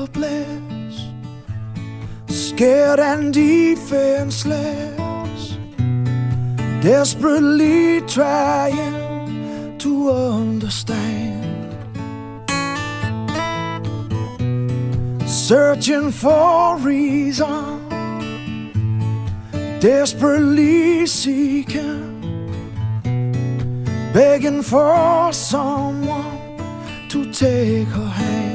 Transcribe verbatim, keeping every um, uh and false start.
helpless, scared and defenseless, desperately trying to understand, searching for reason, desperately seeking, begging for someone to take her hand.